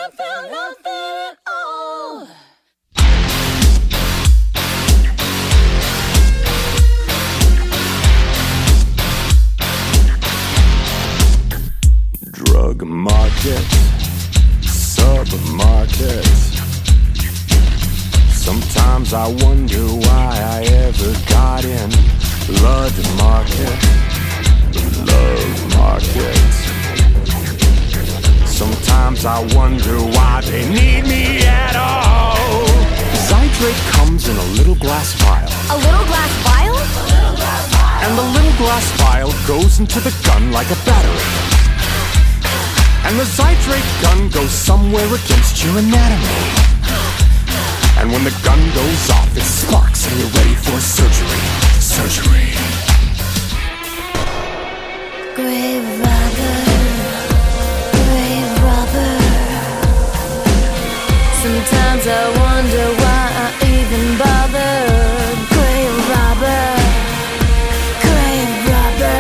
nothing at all. Drug market, supermarket. Sometimes I wonder why I ever got in. Blood market, love market. Sometimes I wonder why they need me at all. Zydrate comes in a little glass vial. A little glass vial? And the little glass vial goes into the gun like a battery. And the Zydrate gun goes somewhere against your anatomy. And when the gun goes off, it sparks and you're ready for surgery. Surgery. Grave robber, grave robber. Sometimes I wonder why I even bother. Grave robber, grave robber.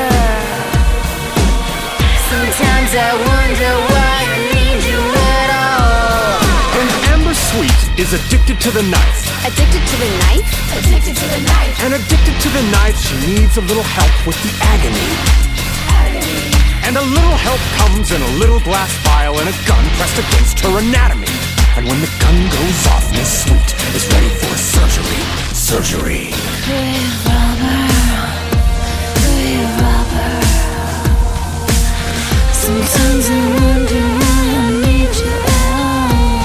Sometimes I wonder why I need you at all. And Amber Sweet is addicted to the knife. Addicted to the knife? Addicted to the knife. And addicted to the knife, she needs a little help with the agony. And a little help comes in a little glass vial and a gun pressed against her anatomy. And when the gun goes off, Miss Sweet is ready for surgery. Surgery. Grave robber, grave robber. Sometimes I wonder why I need you at all.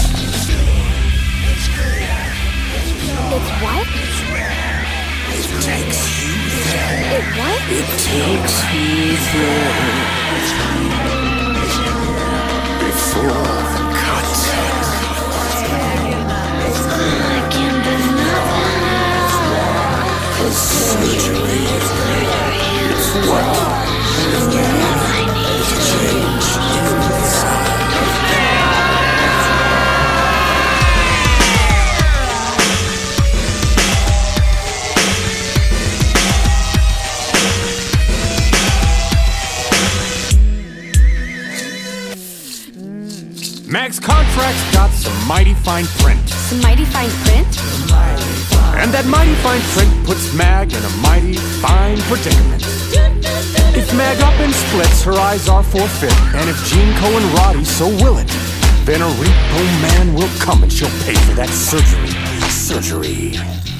It's what? It takes you there. It what? It takes you there. Before the cut. I can do nothing at all. 'Cause surgery is what I need to change inside. Mag's contract's got some mighty fine print. Some mighty fine print? And that mighty fine print puts Mag in a mighty fine predicament. If Mag up and splits, her eyes are forfeit. And if Gene Cohen Roddy so will it, then a repo man will come and she'll pay for that surgery. Surgery.